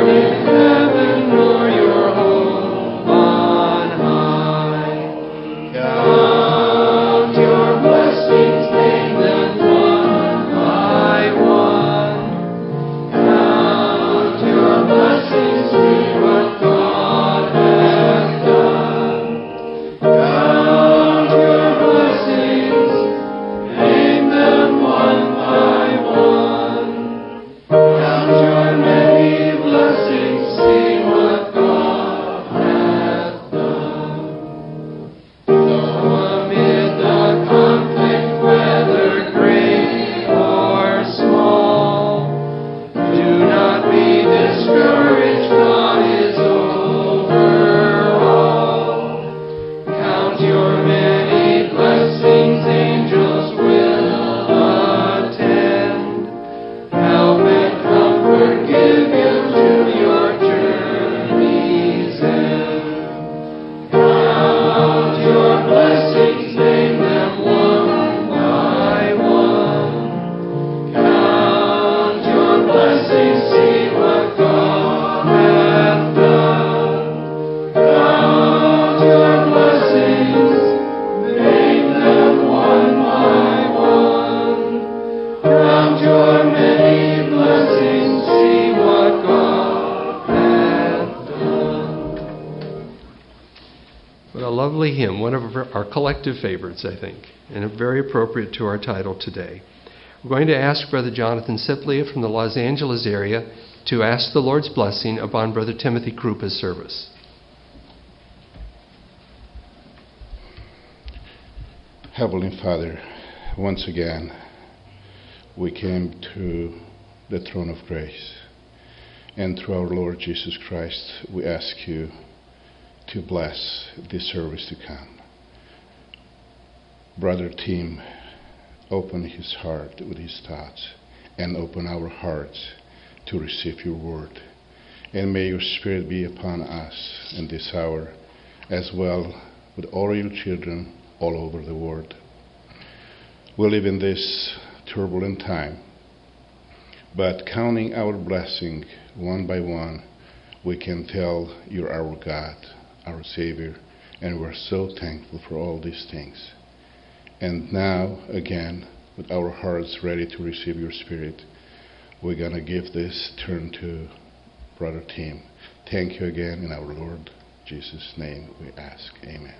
Hymn, one of our collective favorites, I think, and very appropriate to our title today. We're going to ask Brother Jonathan Ciplia from the Los Angeles area to ask the Lord's blessing upon Brother Timothy Krupa's service. Heavenly Father, once again, we came to the throne of grace, and through our Lord Jesus Christ, we ask you to bless this service to come. Brother Tim, open his heart with his thoughts and open our hearts to receive your word. And may your Spirit be upon us in this hour as well with all your children all over the world. We live in this turbulent time, but counting our blessing one by one, we can tell you're our God, our Savior, and we're so thankful for all these things. And now, again, with our hearts ready to receive your Spirit, we're going to give this turn to Brother Tim. Thank you again in our Lord Jesus' name we ask. Amen.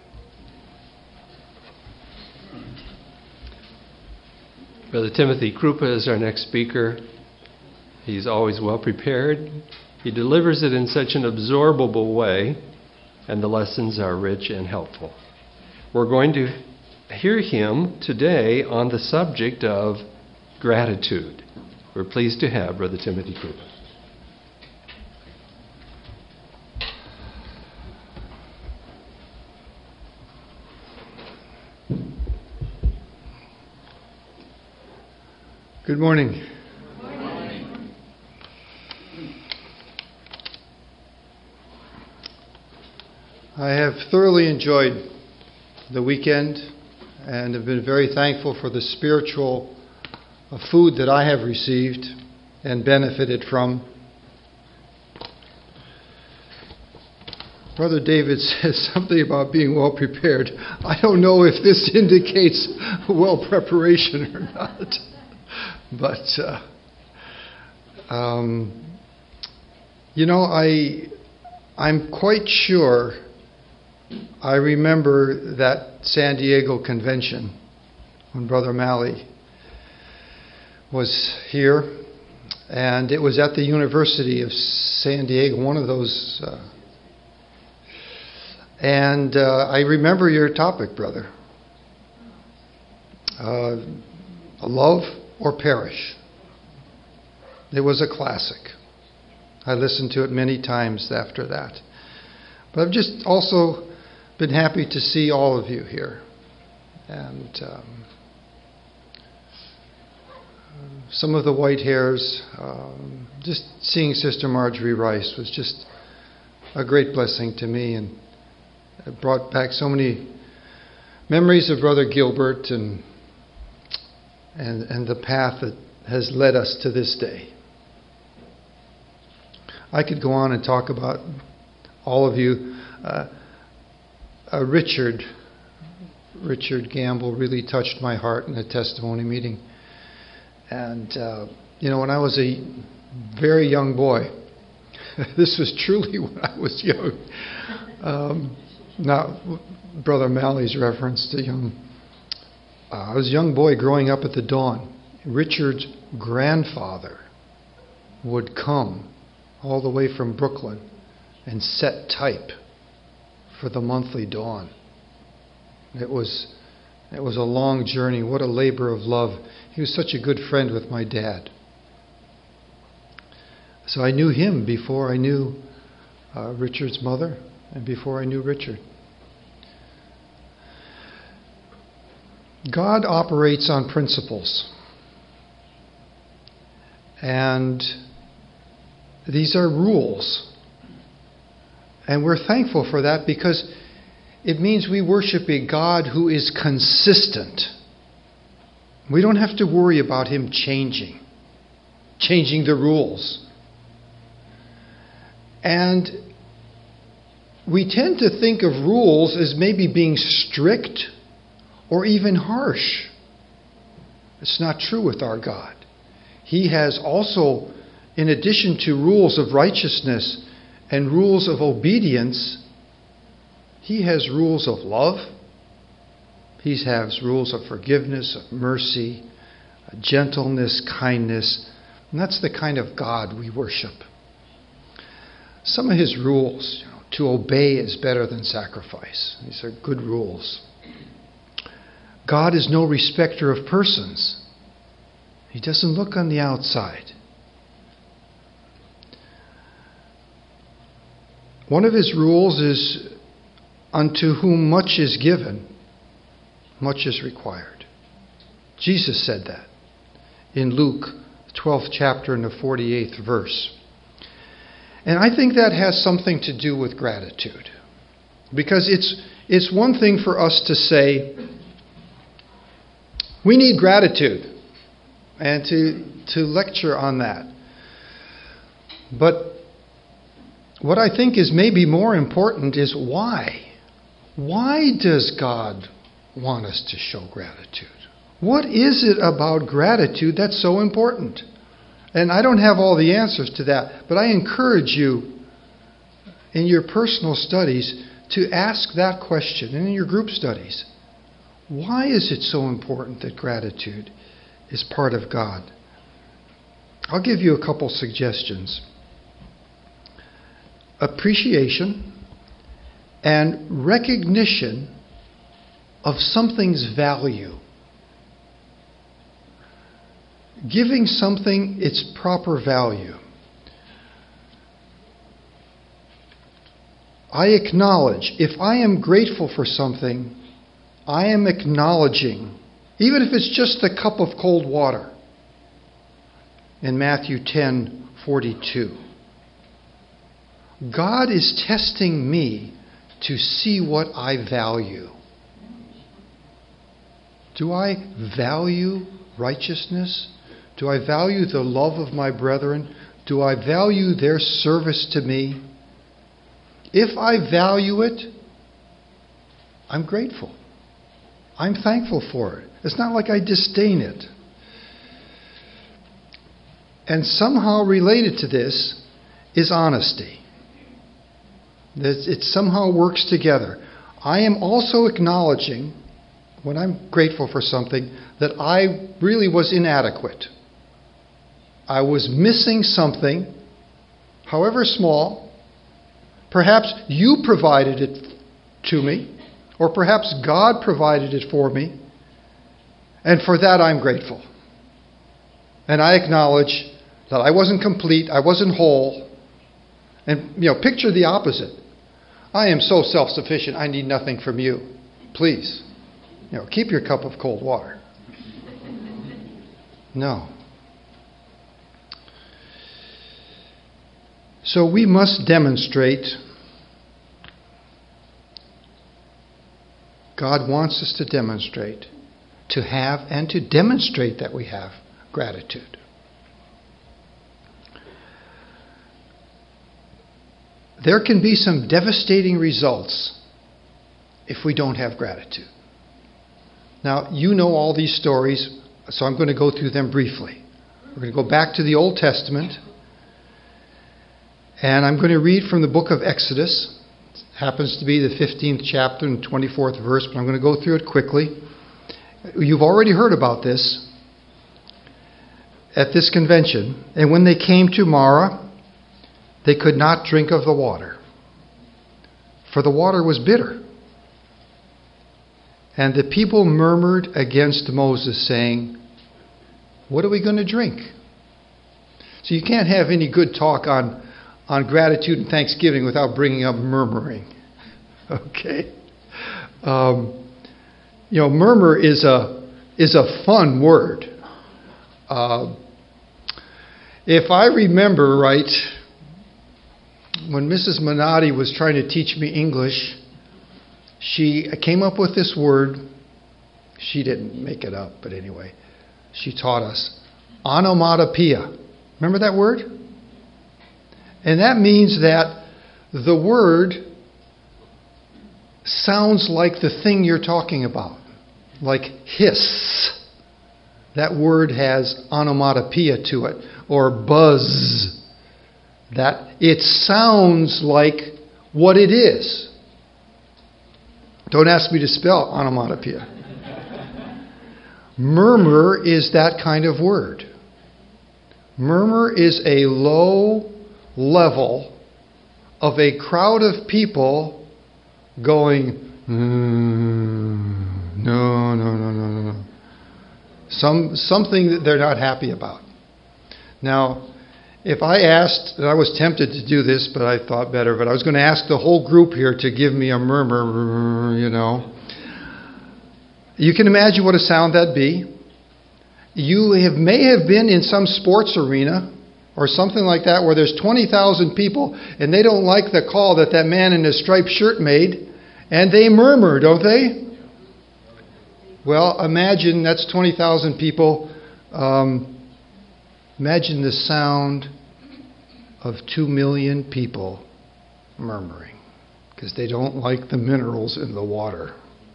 Brother Timothy Krupa is our next speaker. He's always well prepared. He delivers it in such an absorbable way, and the lessons are rich and helpful. We're going to hear him today on the subject of gratitude. We're pleased to have Brother Timothy Krupa. Good morning. Good morning. I have thoroughly enjoyed the weekend and have been very thankful for the spiritual food that I have received and benefited from. Brother David says something about being well prepared. I don't know if this indicates well preparation or not. But, I'm quite sure I remember that San Diego convention when Brother Malley was here. And it was at the University of San Diego, one of those. I remember your topic, brother. Love or perish. It was a classic. I listened to it many times after that. But I've just also been happy to see all of you here. And some of the white hairs, just seeing Sister Marjorie Rice was just a great blessing to me, and it brought back so many memories of Brother Gilbert and the path that has led us to this day. I could go on and talk about all of you. Richard Gamble really touched my heart in a testimony meeting. And, when I was a very young boy, this was truly when I was young. Not Brother Malley's reference to young. I was a young boy growing up at the Dawn. Richard's grandfather would come all the way from Brooklyn and set type for the monthly Dawn. It was a long journey. What a labor of love. He was such a good friend with my dad. So I knew him before I knew Richard's mother and before I knew Richard. God operates on principles. And these are rules. And we're thankful for that because it means we worship a God who is consistent. We don't have to worry about Him changing the rules. And we tend to think of rules as maybe being strict or even harsh. It's not true with our God. He has also, in addition to rules of righteousness and rules of obedience, He has rules of love. He has rules of forgiveness, of mercy, gentleness, kindness. And that's the kind of God we worship. Some of His rules, to obey is better than sacrifice. These are good rules. God is no respecter of persons. He doesn't look on the outside. One of His rules is, unto whom much is given, much is required. Jesus said that in Luke 12th chapter and the 48th verse. And I think that has something to do with gratitude. Because it's one thing for us to say, we need gratitude, and to lecture on that. But what I think is maybe more important is why. Why does God want us to show gratitude? What is it about gratitude that's so important? And I don't have all the answers to that, but I encourage you in your personal studies to ask that question, and in your group studies. Why is it so important that gratitude is part of God? I'll give you a couple suggestions. Appreciation and recognition of something's value. Giving something its proper value. I acknowledge, if I am grateful for something, I am acknowledging, even if it's just a cup of cold water. In Matthew 10:42. God is testing me to see what I value. Do I value righteousness? Do I value the love of my brethren? Do I value their service to me? If I value it, I'm grateful. I'm thankful for it. It's not like I disdain it. And somehow related to this is honesty. It somehow works together. I am also acknowledging, when I'm grateful for something, that I really was inadequate. I was missing something, however small. Perhaps you provided it to me, or perhaps God provided it for me. And for that I'm grateful. And I acknowledge that I wasn't complete, I wasn't whole. And, picture the opposite. I am so self-sufficient, I need nothing from you. Please, keep your cup of cold water. No. So we must demonstrate, God wants us to demonstrate, to have and to demonstrate that we have gratitude. there can be some devastating results if we don't have gratitude. Now, you know all these stories, so I'm going to go through them briefly. We're going to go back to the Old Testament, and I'm going to read from the book of Exodus. It happens to be the 15th chapter and 24th verse, but I'm going to go through it quickly. You've already heard about this at this convention. And when they came to Marah, they could not drink of the water, for the water was bitter. And the people murmured against Moses, saying, "What are we going to drink?" So you can't have any good talk on gratitude and thanksgiving without bringing up murmuring. Okay? Murmur is a fun word. If I remember right, when Mrs. Minotti was trying to teach me English, she came up with this word. She didn't make it up, but anyway, she taught us onomatopoeia. Remember that word? And that means that the word sounds like the thing you're talking about, like hiss. That word has onomatopoeia to it, or buzz. That it sounds like what it is. Don't ask me to spell onomatopoeia. Murmur is that kind of word. Murmur is a low level of a crowd of people going, no. Something that they're not happy about. Now, if I asked, and I was tempted to do this, but I thought better, but I was going to ask the whole group here to give me a murmur, You can imagine what a sound that'd be. You may have been in some sports arena or something like that where there's 20,000 people and they don't like the call that man in a striped shirt made, and they murmur, don't they? Well, imagine that's 20,000 people. Imagine the sound of 2 million people murmuring because they don't like the minerals in the water.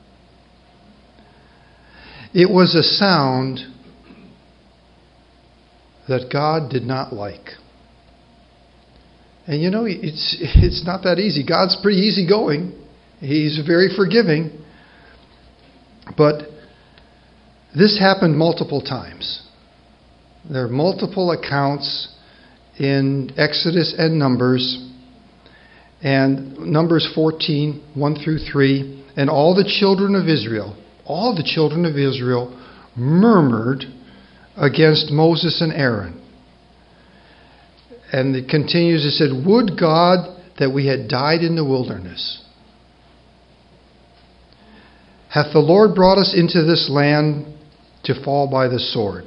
It was a sound that God did not like. And it's not that easy. God's pretty easygoing. He's very forgiving. But this happened multiple times. There are multiple accounts in Exodus and Numbers. And Numbers 14, 1 through 3. And all the children of Israel murmured against Moses and Aaron. And it continues, it said, "Would God that we had died in the wilderness. Hath the Lord brought us into this land to fall by the sword?"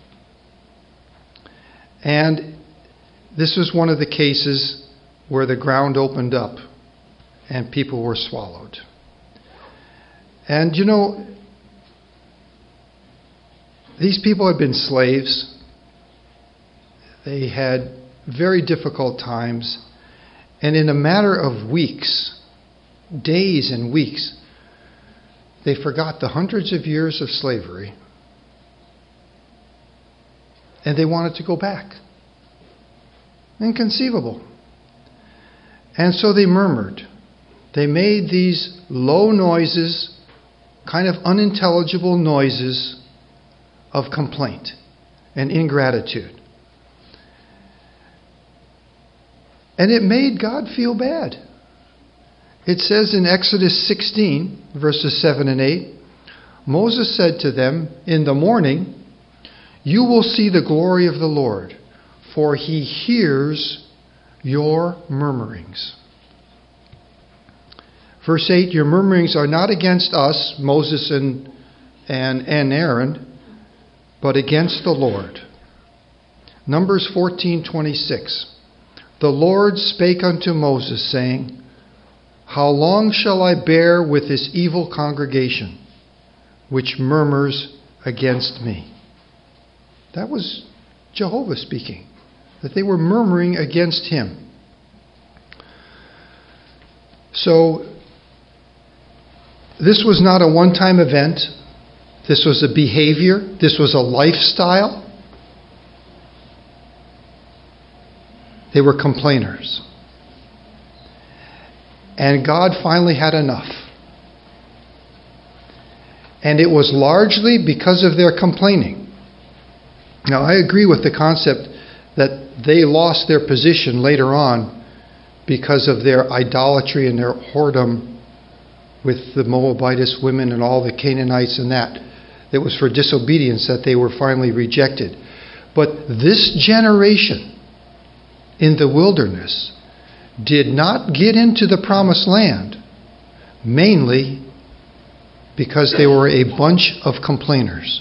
And this was one of the cases where the ground opened up and people were swallowed. And these people had been slaves. They had very difficult times. And in a matter of weeks, days and weeks, they forgot the hundreds of years of slavery. And they wanted to go back. Inconceivable. And so they murmured. They made these low noises, kind of unintelligible noises of complaint and ingratitude. And it made God feel bad. It says in Exodus 16, verses 7 and 8, Moses said to them, "In the morning you will see the glory of the Lord, for he hears your murmurings." Verse 8, "Your murmurings are not against us," Moses and Aaron, "but against the Lord." Numbers 14:26, "The Lord spake unto Moses, saying, How long shall I bear with this evil congregation, which murmurs against me?" That was Jehovah speaking, that they were murmuring against him. So, this was not a one-time event. This was a behavior. This was a lifestyle. They were complainers. And God finally had enough. And it was largely because of their complaining. Now, I agree with the concept that they lost their position later on because of their idolatry and their whoredom with the Moabitess women and all the Canaanites and that. It was for disobedience that they were finally rejected. But this generation in the wilderness did not get into the promised land, mainly because they were a bunch of complainers.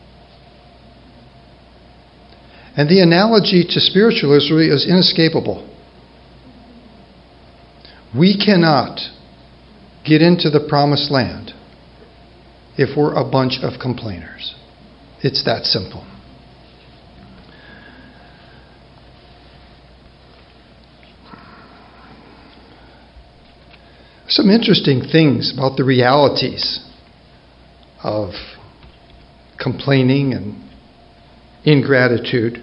And the analogy to spiritualism is inescapable. We cannot get into the promised land if we're a bunch of complainers. It's that simple. Some interesting things about the realities of complaining and ingratitude.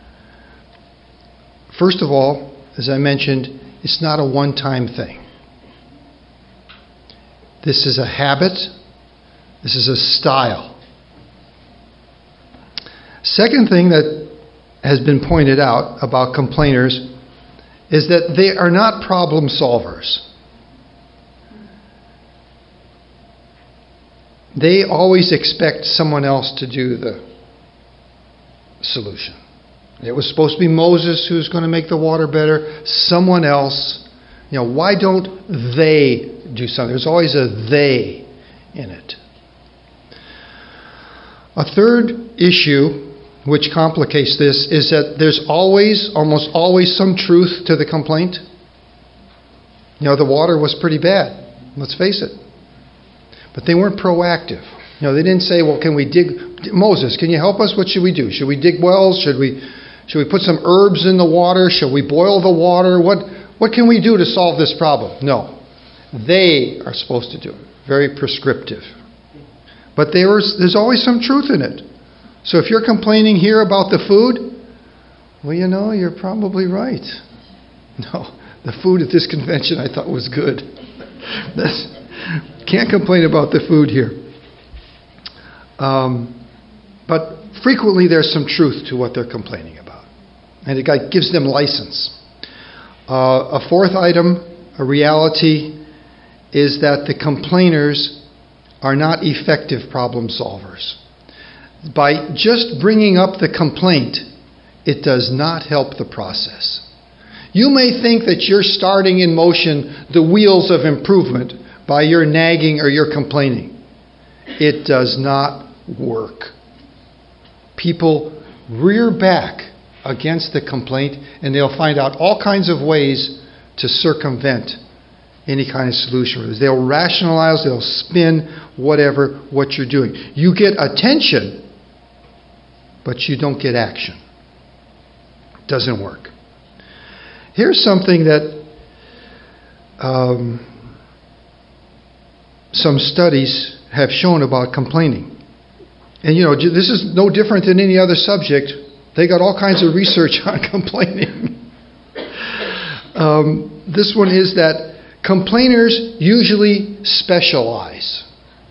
First of all, as I mentioned, it's not a one-time thing. This is a habit. This is a style. Second thing that has been pointed out about complainers is that they are not problem solvers. They always expect someone else to do the solution. It was supposed to be Moses who's going to make the water better. Someone else. Why don't they do something? There's always a they in it. A third issue which complicates this is that there's almost always some truth to the complaint. The water was pretty bad. Let's face it. But they weren't proactive. They didn't say, well, can we dig? Moses, can you help us? What should we do? Should we dig wells? Should we put some herbs in the water? Should we boil the water? What can we do to solve this problem? No. They are supposed to do it. Very prescriptive. But there's always some truth in it. So if you're complaining here about the food, well, you're probably right. No, the food at this convention I thought was good. Can't complain about the food here. But frequently there's some truth to what they're complaining about. And it gives them license. A fourth item, a reality, is that the complainers are not effective problem solvers. By just bringing up the complaint, it does not help the process. You may think that you're starting in motion the wheels of improvement by your nagging or your complaining. It does not work. People rear back against the complaint and they'll find out all kinds of ways to circumvent any kind of solution. They'll rationalize, they'll spin what you're doing. You get attention, but you don't get action. It doesn't work. Here's something that some studies have shown about complaining. And this is no different than any other subject. They got all kinds of research on complaining. This one is that complainers usually specialize.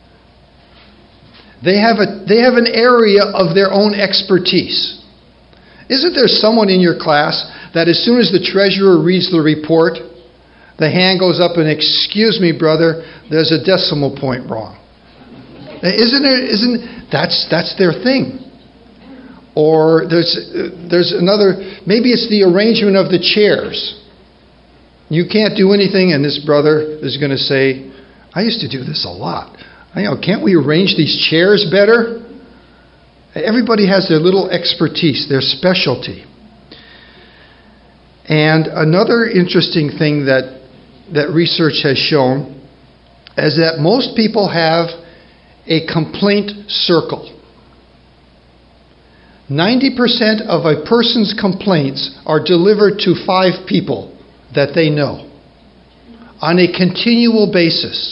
They have an area of their own expertise. Isn't there someone in your class that as soon as the treasurer reads the report, the hand goes up and, excuse me, brother, there's a decimal point wrong? That's their thing. Or there's another, maybe it's the arrangement of the chairs. You can't do anything, and this brother is going to say, I used to do this a lot. Can't we arrange these chairs better? Everybody has their little expertise, their specialty. And another interesting thing that research has shown is that most people have a complaint circle. 90% of a person's complaints are delivered to 5 people that they know. on a continual basis.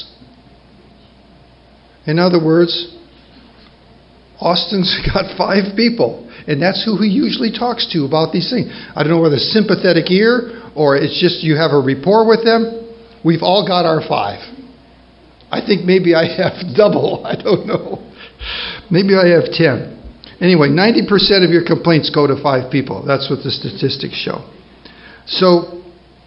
In other words, Austin's got 5 people, and that's who he usually talks to about these things. I don't know whether it's sympathetic ear or it's just you have a rapport with them. We've all got our 5. I think maybe I have double. I don't know. Maybe I have 10. Anyway, 90% of your complaints go to 5 people. That's what the statistics show. So,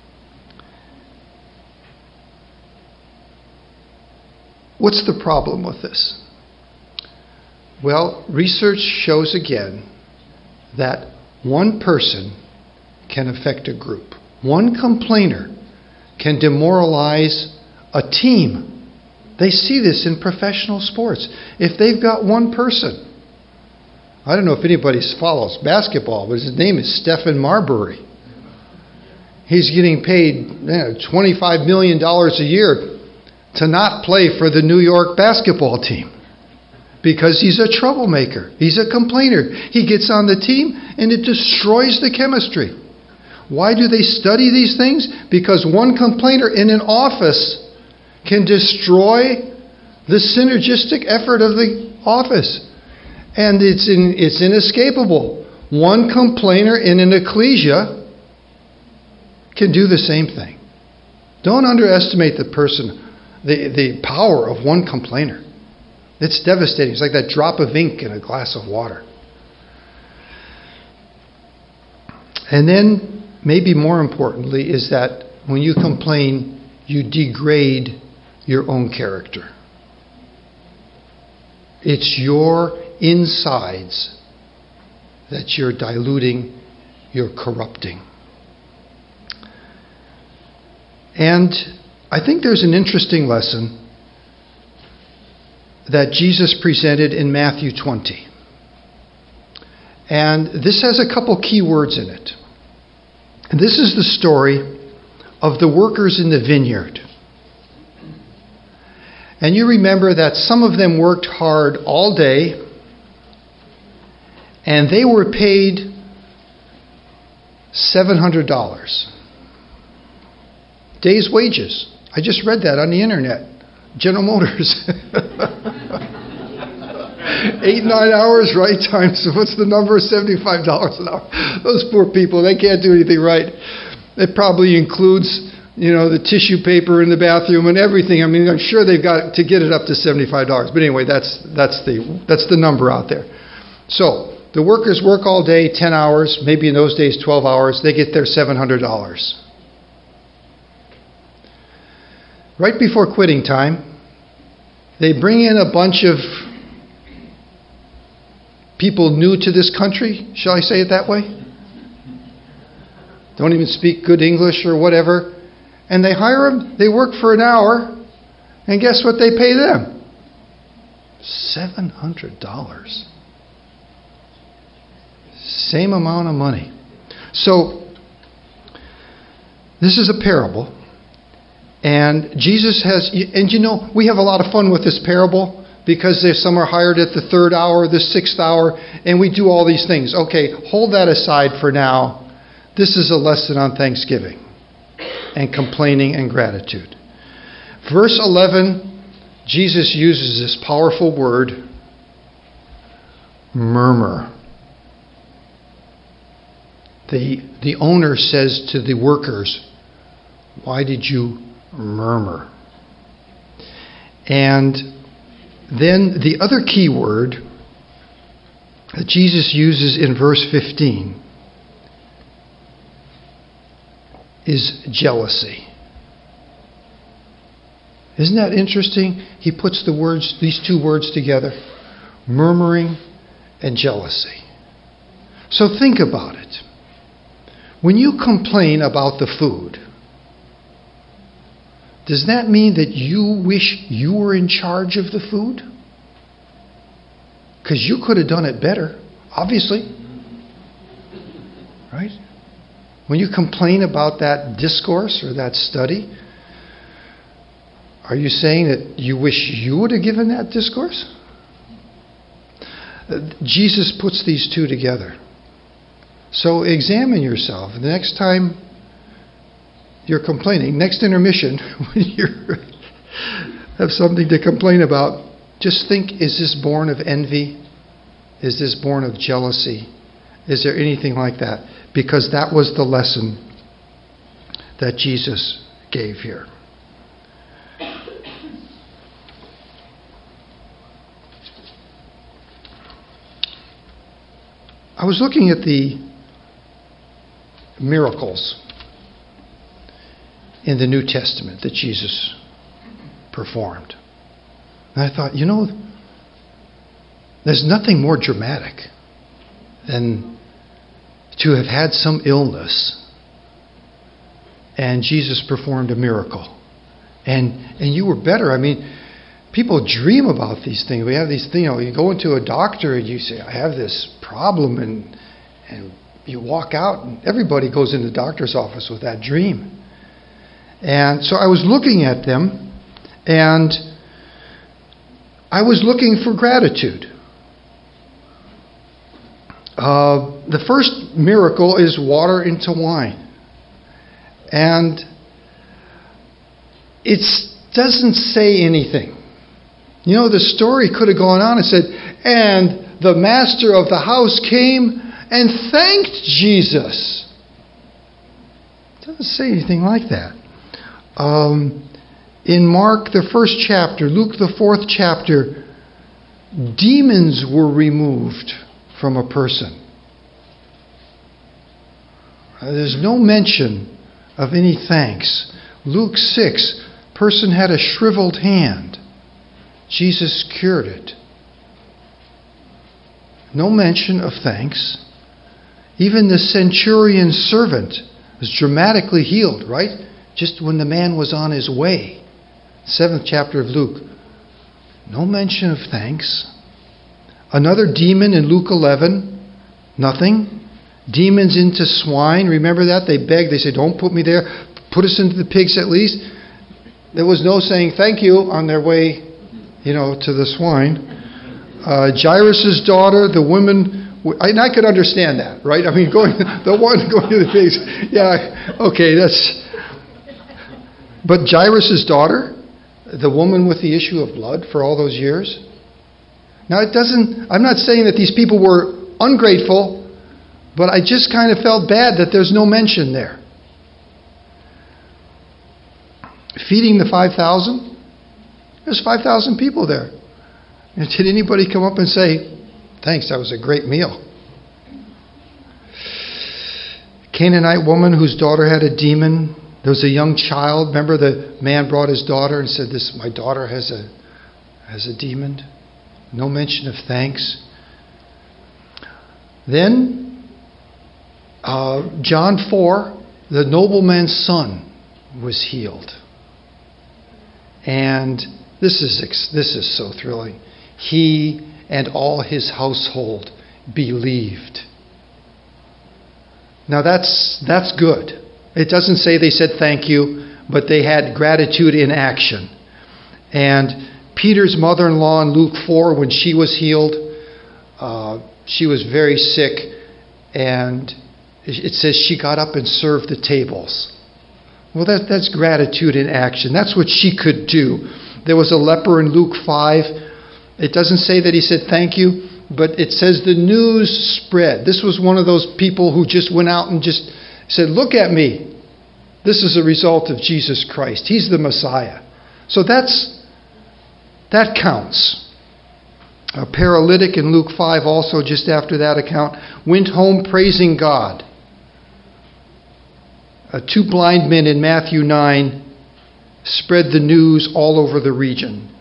what's the problem with this? Well, research shows again that one person can affect a group. One complainer can demoralize a team. They see this in professional sports. If they've got one person, I don't know if anybody follows basketball, but his name is Stephen Marbury. He's getting paid $25 million a year to not play for the New York basketball team because he's a troublemaker. He's a complainer. He gets on the team and it destroys the chemistry. Why do they study these things? Because one complainer in an office can destroy the synergistic effort of the office. And it's inescapable. One complainer in an ecclesia can do the same thing. Don't underestimate the power of one complainer. It's devastating. It's like that drop of ink in a glass of water. And then, maybe more importantly, is that when you complain, you degrade your own character. It's your insides that you're diluting, you're corrupting. And I think there's an interesting lesson that Jesus presented in Matthew 20. And this has a couple key words in it. And this is the story of the workers in the vineyard. And you remember that some of them worked hard all day, and they were paid $700. Day's wages. I just read that on the internet. General Motors. 8-9 hours, right? Times, what's the number? $75 an hour. Those poor people, they can't do anything right. It probably includes, the tissue paper in the bathroom and everything. I mean, I'm sure they've got to get it up to $75. But anyway, that's the number out there. So, the workers work all day, 10 hours, maybe in those days 12 hours. They get their $700. Right before quitting time, they bring in a bunch of people new to this country, shall I say it that way? Don't even speak good English or whatever. And they hire them, they work for an hour, and guess what they pay them? $700. Same amount of money. So, this is a parable. And Jesus has, and we have a lot of fun with this parable because some are hired at the 3rd hour, the 6th hour, and we do all these things. Okay, hold that aside for now. This is a lesson on Thanksgiving and complaining and gratitude. Verse 11, Jesus uses this powerful word, murmur. The owner says to the workers, why did you murmur? And then the other key word that Jesus uses in verse 15 is jealousy. Isn't that interesting? He puts these two words together, murmuring and jealousy. So think about it. When you complain about the food, does that mean that you wish you were in charge of the food? Because you could have done it better, obviously. Right? When you complain about that discourse or that study, are you saying that you wish you would have given that discourse? Jesus puts these two together. So examine yourself. The next time you're complaining, next intermission, when you have something to complain about, just think, is this born of envy? Is this born of jealousy? Is there anything like that? Because that was the lesson that Jesus gave here. I was looking at the miracles in the New Testament that Jesus performed. And I thought, there's nothing more dramatic than to have had some illness and Jesus performed a miracle. And you were better. I mean, people dream about these things. We have these things, you go into a doctor and you say, I have this problem, and you walk out and everybody goes in the doctor's office with that dream. And so I was looking at them and I was looking for gratitude. The first miracle is water into wine. And it doesn't say anything. The story could have gone on and said, and the master of the house came and thanked Jesus. It doesn't say anything like that. In Mark, the 1st chapter, Luke, the 4th chapter, demons were removed from a person. There's no mention of any thanks. Luke 6, person had a shriveled hand. Jesus cured it. No mention of thanks. Even the centurion's servant was dramatically healed, right? Just when the man was on his way. 7th chapter of Luke. No mention of thanks. Another demon in Luke 11. Nothing. Demons into swine. Remember that? They begged. They said, don't put me there. Put us into the pigs at least. There was no saying thank you on their way, to the swine. Jairus' daughter, the woman, and I could understand that, right? I mean, the one going to the pigs. Yeah, okay, but Jairus' daughter, the woman with the issue of blood for all those years. Now, I'm not saying that these people were ungrateful, but I just kind of felt bad that there's no mention there. Feeding the 5,000? There's 5,000 people there. And did anybody come up and say, thanks, that was a great meal? Canaanite woman whose daughter had a demon. There was a young child. Remember, the man brought his daughter and said, my daughter has a demon. No mention of thanks. Then, John 4, the nobleman's son was healed. And this is so thrilling. He and all his household believed. Now that's good. It doesn't say they said thank you, but they had gratitude in action. And Peter's mother-in-law in Luke 4, when she was healed, she was very sick, and it says she got up and served the tables. Well, that's gratitude in action. That's what she could do. There was a leper in Luke 5. It doesn't say that he said thank you, but it says the news spread. This was one of those people who just went out and just said, look at me. This is a result of Jesus Christ. He's the Messiah. So that counts. A paralytic in Luke 5 also, just after that account, went home praising God. 2 blind men in Matthew 9 spread the news all over the region.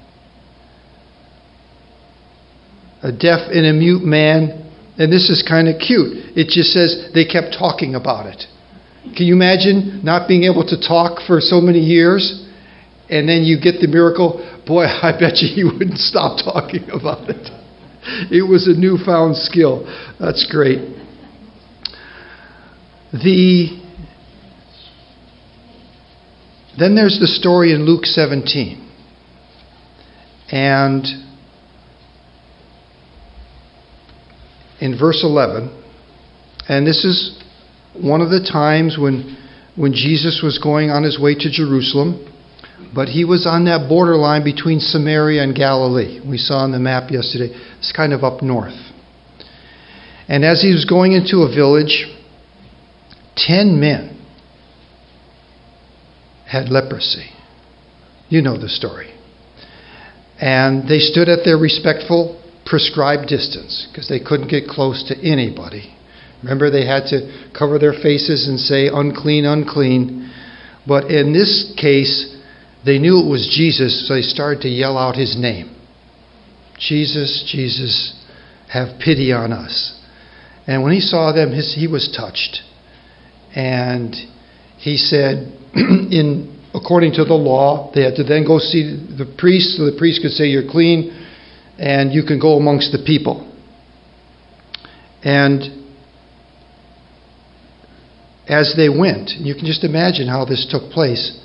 A deaf and a mute man, and this is kind of cute. It just says they kept talking about it. Can you imagine not being able to talk for so many years, and then you get the miracle? Boy, I bet you wouldn't stop talking about it. It was a newfound skill. That's great. Then there's the story in Luke 17. And in verse 11, and this is one of the times when when Jesus was going on his way to Jerusalem, but he was on that borderline between Samaria and Galilee. We saw on the map yesterday. It's kind of up north. And as he was going into a village, 10 men had leprosy. You know the story. And they stood at their respectful, prescribed distance because they couldn't get close to anybody. Remember, they had to cover their faces and say, unclean, unclean. But in this case, they knew it was Jesus, so they started to yell out his name. Jesus, Jesus, have pity on us. And when he saw them, he was touched. And he said, according to the law, they had to then go see the priest, so the priest could say, you're clean, and you can go amongst the people. And as they went, you can just imagine how this took place,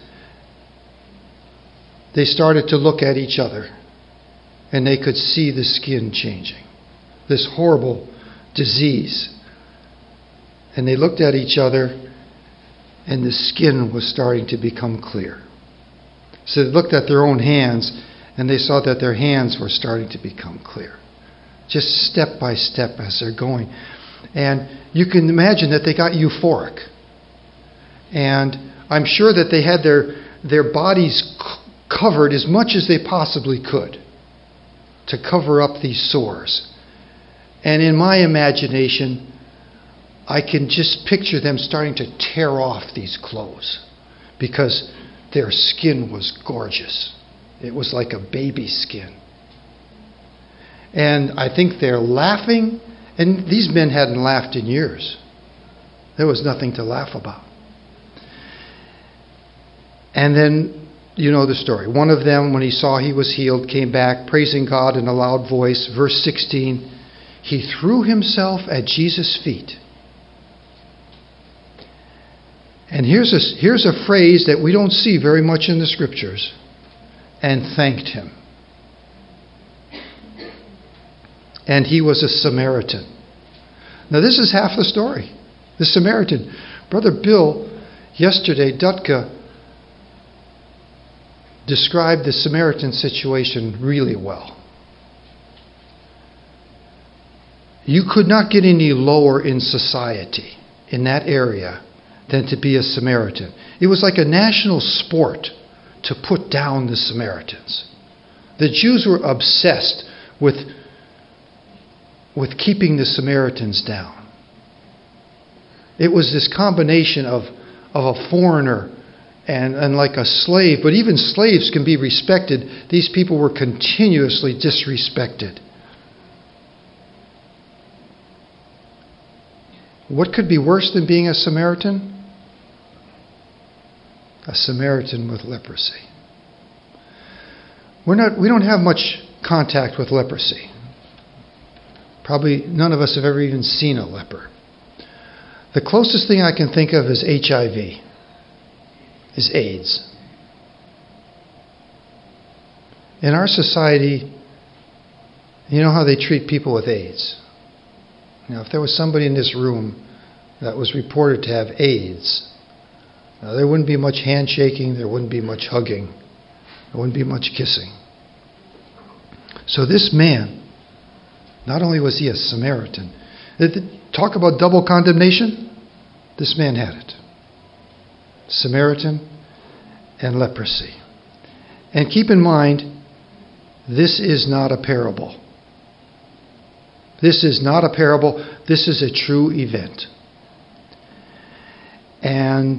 they started to look at each other, and they could see the skin changing. This horrible disease. And they looked at each other, and the skin was starting to become clear. So they looked at their own hands, and they saw that their hands were starting to become clear. Just step by step as they're going. And you can imagine that they got euphoric. And I'm sure that they had their bodies covered as much as they possibly could to cover up these sores. And in my imagination, I can just picture them starting to tear off these clothes because their skin was gorgeous. It was like a baby skin. And I think they're laughing, and these men hadn't laughed in years. There was nothing to laugh about. And then, you know the story. One of them, when he saw he was healed, came back, praising God in a loud voice. Verse 16, he threw himself at Jesus' feet. And here's a phrase that we don't see very much in the Scriptures. And thanked him. And he was a Samaritan. Now this is half the story. The Samaritan. Brother Bill, yesterday, Dutka, described the Samaritan situation really well. You could not get any lower in society in that area than to be a Samaritan. It was like a national sport to put down the Samaritans. The Jews were obsessed with keeping the Samaritans down. It was this combination of a foreigner and like a slave, but even slaves can be respected. These people were continuously disrespected. What could be worse than being a Samaritan? A Samaritan with leprosy. We don't have much contact with leprosy. Probably none of us have ever even seen a leper. The closest thing I can think of is HIV, is AIDS. In our society, you know how they treat people with AIDS. Now, if there was somebody in this room that was reported to have AIDS, there wouldn't be much handshaking, there wouldn't be much hugging, there wouldn't be much kissing. So this man, not only was he a Samaritan, talk about double condemnation, this man had it. Samaritan and leprosy. And keep in mind, this is not a parable. This is not a parable. This is a true event. And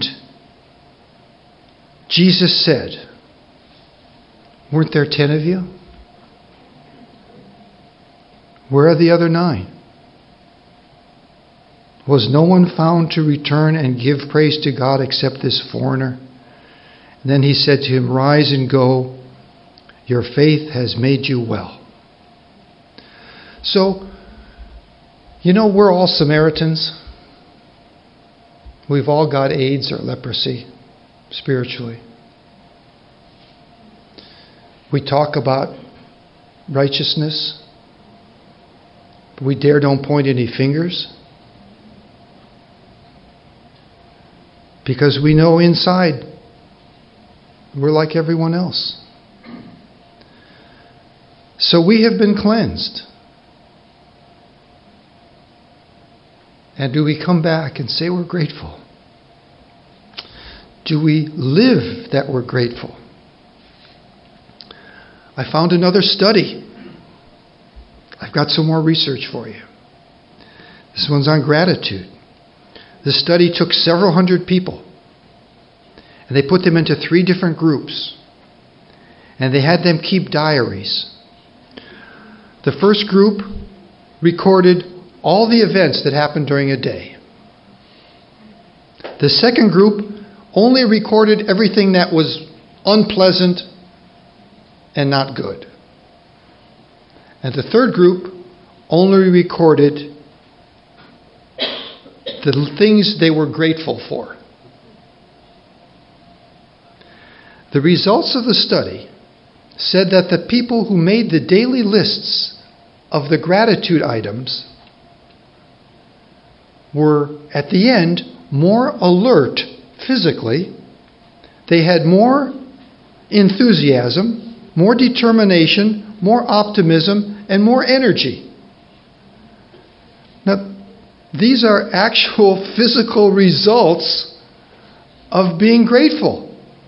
Jesus said, weren't there 10 of you? Where are the other 9? Was no one found to return and give praise to God except this foreigner? And then he said to him, rise and go. Your faith has made you well. So, you know, we're all Samaritans. We've all got AIDS or leprosy spiritually. We talk about righteousness, but we don't point any fingers. Because we know inside we're like everyone else. So we have been cleansed. And do we come back and say we're grateful? Do we live that we're grateful? I found another study. I've got some more research for you. This one's on gratitude. This study took several hundred people, and they put them into 3 different groups, and they had them keep diaries. The first group recorded all the events that happened during a day. The second group only recorded everything that was unpleasant and not good. And the third group only recorded the things they were grateful for. The results of the study said that the people who made the daily lists of the gratitude items were, at the end, more alert physically. They had more enthusiasm, more determination, more optimism, and more energy. Now, these are actual physical results of being grateful.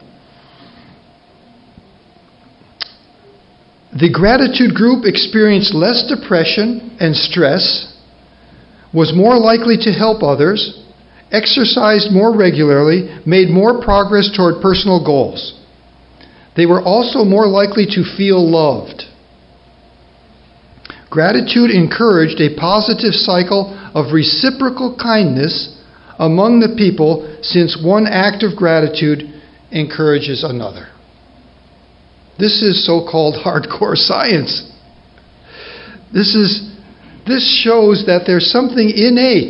The gratitude group experienced less depression and stress, was more likely to help others, exercised more regularly, made more progress toward personal goals. They were also more likely to feel loved. Gratitude encouraged a positive cycle of reciprocal kindness among the people, since one act of gratitude encourages another. This is so-called hardcore science. This shows that there's something innate.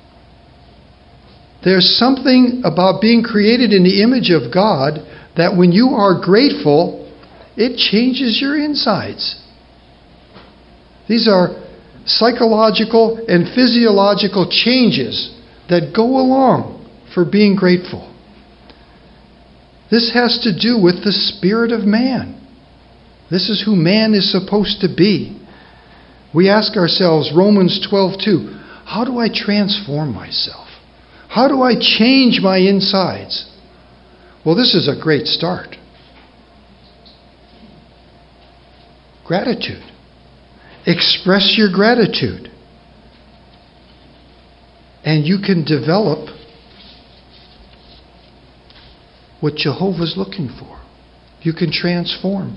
There's something about being created in the image of God that when you are grateful, it changes your insides. These are psychological and physiological changes that go along for being grateful. This has to do with the spirit of man. This is who man is supposed to be. We ask ourselves, Romans 12:2, how do I transform myself? How do I change my insides? Well, this is a great start. Gratitude. Express your gratitude. And you can develop what Jehovah's looking for. You can transform.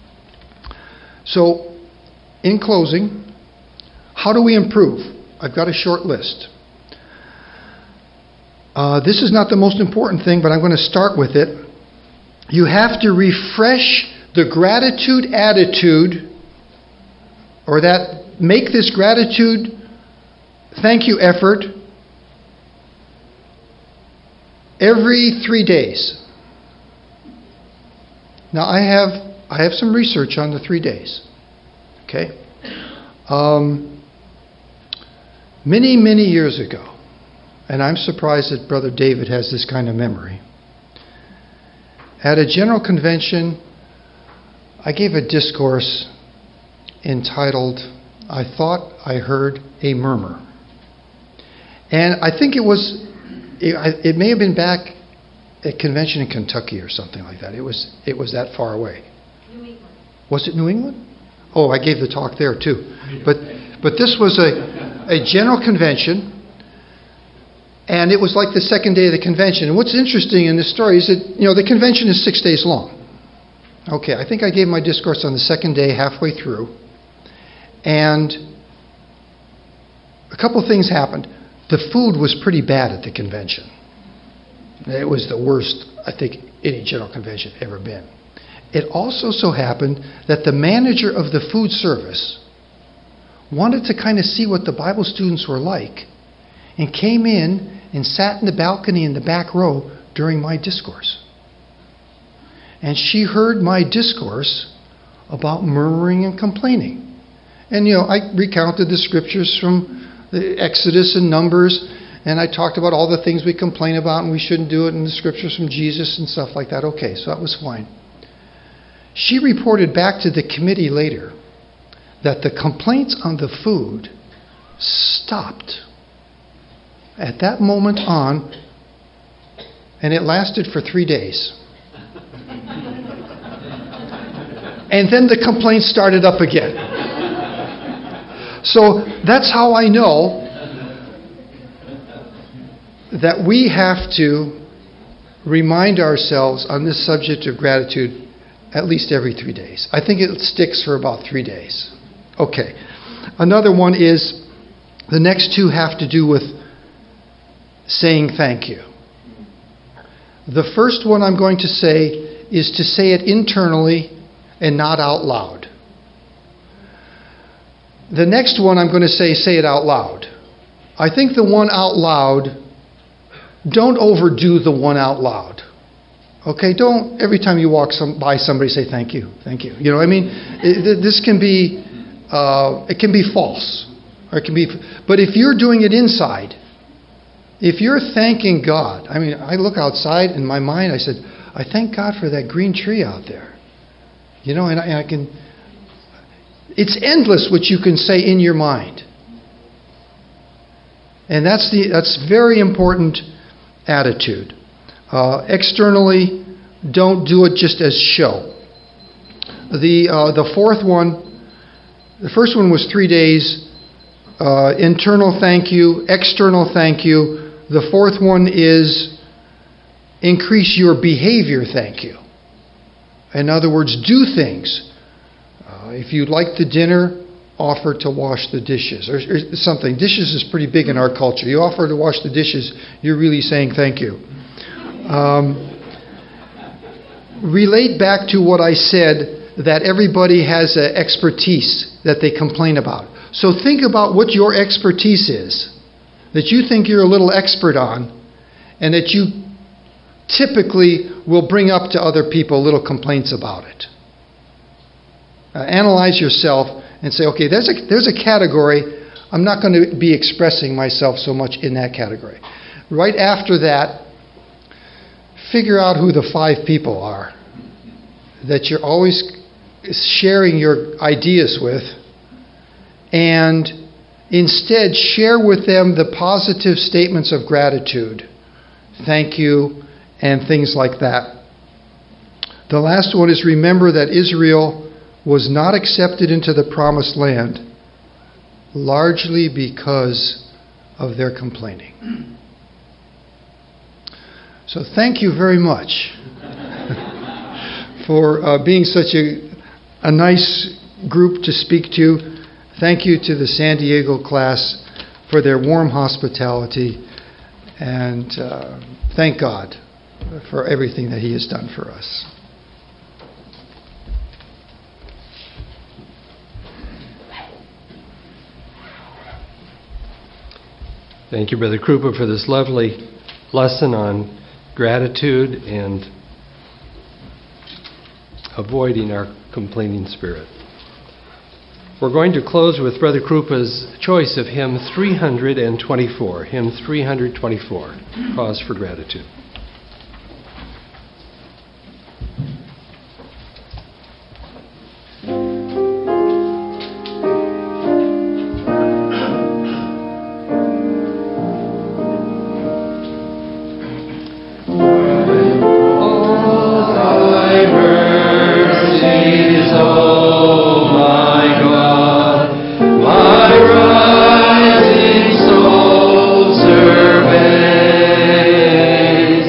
So, in closing, how do we improve? I've got a short list. This is not the most important thing, but I'm going to start with it. You have to refresh the gratitude attitude, or that make this gratitude thank you effort every 3 days. Now I have some research on the 3 days. Okay? Many years ago, and I'm surprised that Brother David has this kind of memory. At a general convention, I gave a discourse entitled, I Thought I Heard a Murmur. And I think it may have been back at convention in Kentucky or something like that. It was that far away. New England. Was it New England? Oh, I gave the talk there too. But this was a general convention, and it was like the second day of the convention. And what's interesting in this story is that, the convention is 6 days long. Okay, I think I gave my discourse on the second day, halfway through. And a couple things happened. The food was pretty bad at the convention. It was the worst, I think, any general convention had ever been. It also so happened that the manager of the food service wanted to kind of see what the Bible students were like, and came in and sat in the balcony in the back row during my discourse. And she heard my discourse about murmuring and complaining. And, I recounted the scriptures from the Exodus and Numbers, And I talked about all the things we complain about and we shouldn't do it, and the scriptures from Jesus and stuff like that. Okay, so that was fine. She reported back to the committee later that the complaints on the food stopped at that moment on, and it lasted for 3 days. And then the complaints started up again. So that's how I know that we have to remind ourselves on this subject of gratitude at least every 3 days. I think it sticks for about 3 days. Okay. Another one is, the next two have to do with saying thank you. The first one I'm going to say is to say it internally and not out loud. The next one I'm going to say it out loud. I think the one out loud, don't overdo the one out loud. Okay, don't every time you walk by somebody say thank you, thank you. You know what I mean? This can be, it can be false. Or it can be, but if you're doing it inside, if you're thanking God, I mean, I look outside in my mind, I said, I thank God for that green tree out there. You know, and I can, it's endless what you can say in your mind. And that's very important attitude. Externally, don't do it just as show. The fourth one, the first one was 3 days. Internal thank you, external thank you. The fourth one is increase your behavior thank you. In other words, do things. If you like the dinner, offer to wash the dishes or something. Dishes is pretty big in our culture. You offer to wash the dishes, you're really saying thank you. Relate back to what I said, that everybody has an expertise that they complain about. So think about what your expertise is, that you think you're a little expert on, and that you typically will bring up to other people little complaints about it. Analyze yourself and say, okay, there's a category, I'm not going to be expressing myself so much in that category. Right after that, figure out who the 5 people are that you're always sharing your ideas with, and instead share with them the positive statements of gratitude, thank you, and things like that. The last one is, remember that Israel was not accepted into the promised land largely because of their complaining. So thank you very much for being such a nice group to speak to. Thank you to the San Diego class for their warm hospitality, and thank God for everything that He has done for us. Thank you, Brother Krupa, for this lovely lesson on gratitude and avoiding our complaining spirit. We're going to close with Brother Krupa's choice of hymn 324. Hymn 324, Cause for Gratitude. Survey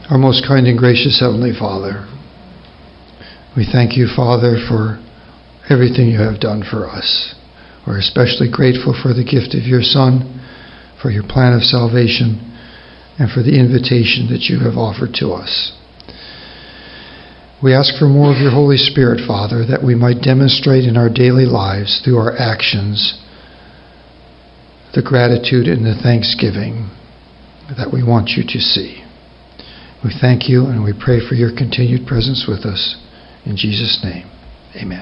Our most kind and gracious Heavenly Father, we thank you, Father, for everything you have done for us. We're especially grateful for the gift of your Son, for your plan of salvation, and for the invitation that you have offered to us. We ask for more of your Holy Spirit, Father, that we might demonstrate in our daily lives through our actions the gratitude and the thanksgiving that we want you to see. We thank you and we pray for your continued presence with us. In Jesus' name, amen.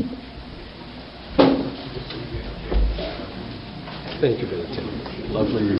Thank you, Brother Tim. Lovely